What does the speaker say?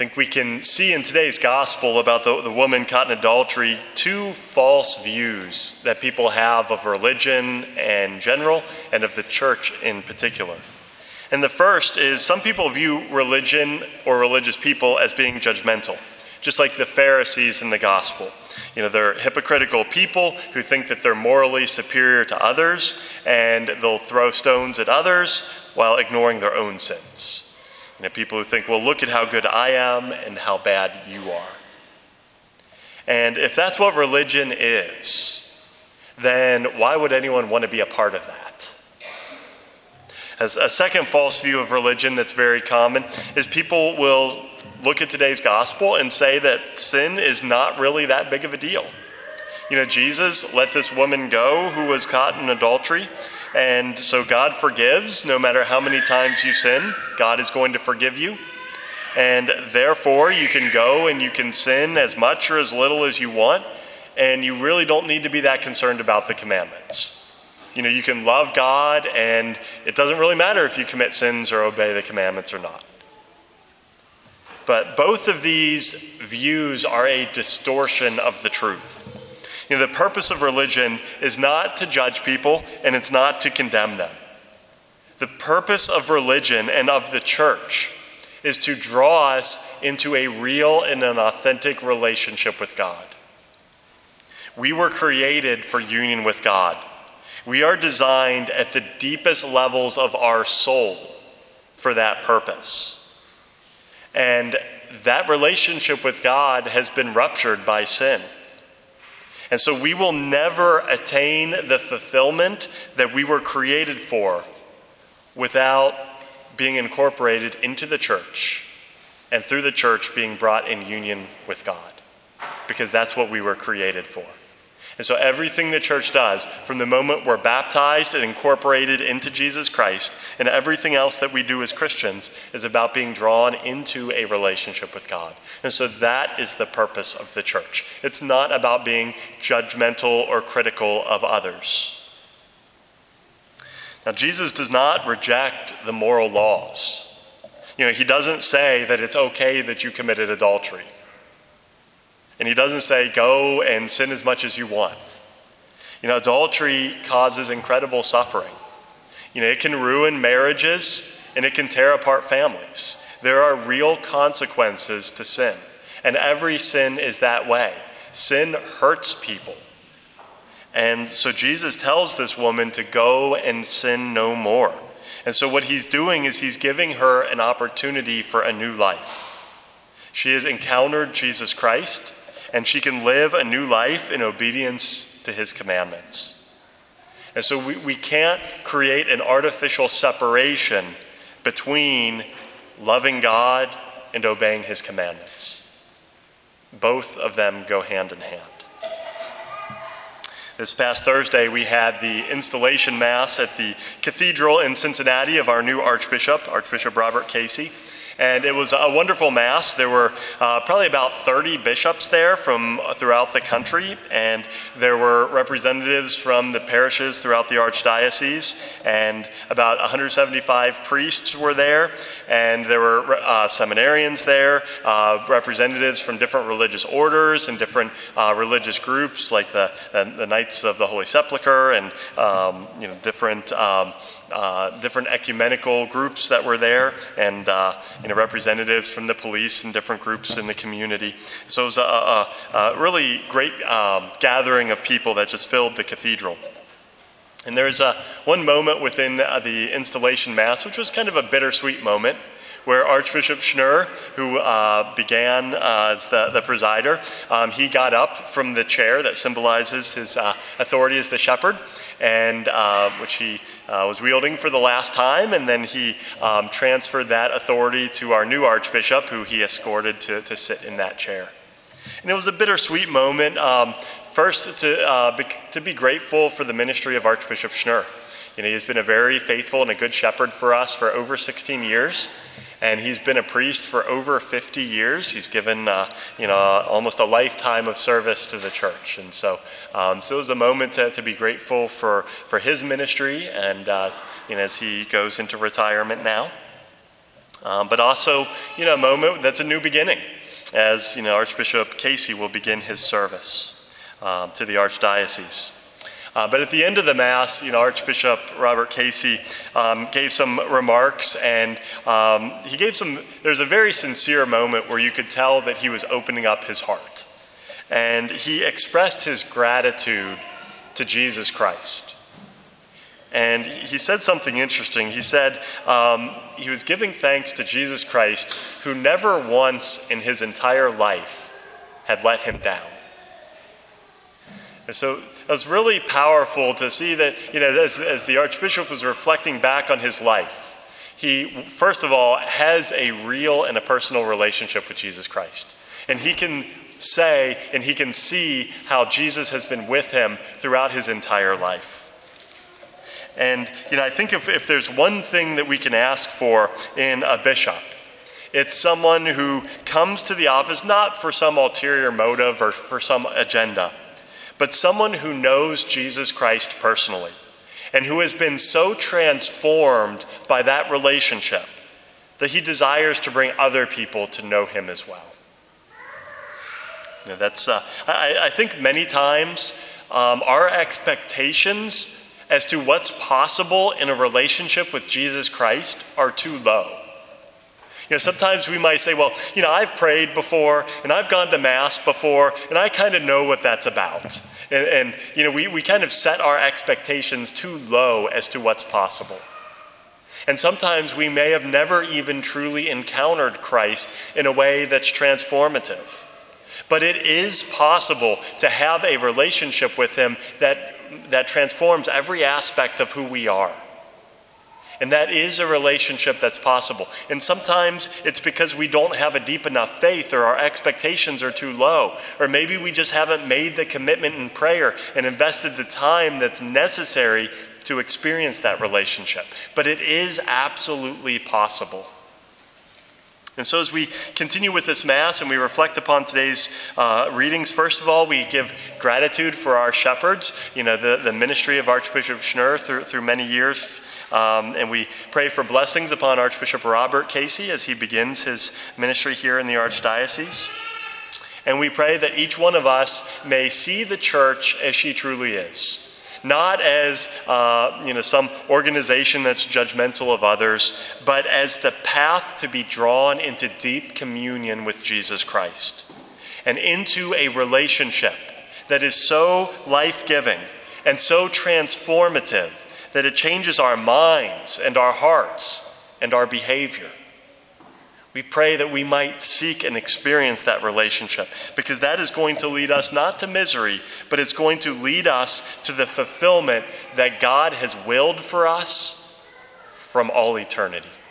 think we can see in today's gospel about the woman caught in adultery two false views that people have of religion in general and of the church in particular. And the first is some people view religion or religious people as being judgmental, just like the Pharisees in the gospel. They're hypocritical people who think that they're morally superior to others, and they'll throw stones at others while ignoring their own sins. People who think, well, look at how good I am and how bad you are. And if that's what religion is, then why would anyone want to be a part of that? As a second false view of religion that's very common is people will look at today's gospel and say that sin is not really that big of a deal. Jesus let this woman go who was caught in adultery, and so God forgives. No matter how many times you sin, God is going to forgive you. And therefore, you can go and you can sin as much or as little as you want, and you really don't need to be that concerned about the commandments. You can love God, and it doesn't really matter if you commit sins or obey the commandments or not. But both of these views are a distortion of the truth. The purpose of religion is not to judge people, and it's not to condemn them. The purpose of religion and of the church is to draw us into a real and an authentic relationship with God. We were created for union with God. We are designed at the deepest levels of our soul for that purpose. And that relationship with God has been ruptured by sin. And so we will never attain the fulfillment that we were created for without being incorporated into the church, and through the church being brought in union with God, because that's what we were created for. And so everything the church does, from the moment we're baptized and incorporated into Jesus Christ, and everything else that we do as Christians, is about being drawn into a relationship with God. And so that is the purpose of the church. It's not about being judgmental or critical of others. Now, Jesus does not reject the moral laws. He doesn't say that it's okay that you committed adultery. And he doesn't say, go and sin as much as you want. Adultery causes incredible suffering. It can ruin marriages, and it can tear apart families. There are real consequences to sin, and every sin is that way. Sin hurts people. And so Jesus tells this woman to go and sin no more. And so what he's doing is he's giving her an opportunity for a new life. She has encountered Jesus Christ, and she can live a new life in obedience to his commandments. And so we can't create an artificial separation between loving God and obeying his commandments. Both of them go hand in hand. This past Thursday, we had the installation mass at the cathedral in Cincinnati of our new Archbishop, Archbishop Robert Casey. And it was a wonderful mass. There were probably about 30 bishops there from throughout the country, and there were representatives from the parishes throughout the archdiocese, and about 175 priests were there, and there were seminarians there, representatives from different religious orders and different religious groups, like the Knights of the Holy Sepulchre, and different ecumenical groups that were there, and representatives from the police and different groups in the community. So it was a really great gathering of people that just filled the cathedral. And there's one moment within the installation mass, which was kind of a bittersweet moment, where Archbishop Schnurr, who began as the presider, he got up from the chair that symbolizes his authority as the shepherd, and which he was wielding for the last time, and then he transferred that authority to our new Archbishop, who he escorted to sit in that chair. And it was a bittersweet moment, first to be grateful for the ministry of Archbishop Schnurr. He's been a very faithful and a good shepherd for us for over 16 years. And he's been a priest for over 50 years. He's given, almost a lifetime of service to the church. And so it was a moment to be grateful for his ministry, and as he goes into retirement now. but also, a moment that's a new beginning, as, Archbishop Casey will begin his service to the Archdiocese. But at the end of the Mass, Archbishop Robert Casey gave some remarks, and there's a very sincere moment where you could tell that he was opening up his heart. And he expressed his gratitude to Jesus Christ. And he said something interesting. He said he was giving thanks to Jesus Christ, who never once in his entire life had let him down. And so it was really powerful to see that, as the Archbishop was reflecting back on his life, he, first of all, has a real and a personal relationship with Jesus Christ. And he can say and he can see how Jesus has been with him throughout his entire life. And, I think if there's one thing that we can ask for in a bishop, it's someone who comes to the office not for some ulterior motive or for some agenda, but someone who knows Jesus Christ personally and who has been so transformed by that relationship that he desires to bring other people to know him as well. I think many times our expectations as to what's possible in a relationship with Jesus Christ are too low. Sometimes we might say, well, I've prayed before and I've gone to Mass before and I kind of know what that's about. And we kind of set our expectations too low as to what's possible. And sometimes we may have never even truly encountered Christ in a way that's transformative. But it is possible to have a relationship with him that transforms every aspect of who we are. And that is a relationship that's possible. And sometimes it's because we don't have a deep enough faith, or our expectations are too low, or maybe we just haven't made the commitment in prayer and invested the time that's necessary to experience that relationship. But it is absolutely possible. And so as we continue with this Mass and we reflect upon today's readings, first of all, we give gratitude for our shepherds, the ministry of Archbishop Schnurr through many years. And we pray for blessings upon Archbishop Robert Casey as he begins his ministry here in the Archdiocese. And we pray that each one of us may see the church as she truly is. Not as some organization that's judgmental of others, but as the path to be drawn into deep communion with Jesus Christ and into a relationship that is so life-giving and so transformative that it changes our minds and our hearts and our behavior. We pray that we might seek and experience that relationship, because that is going to lead us not to misery, but it's going to lead us to the fulfillment that God has willed for us from all eternity.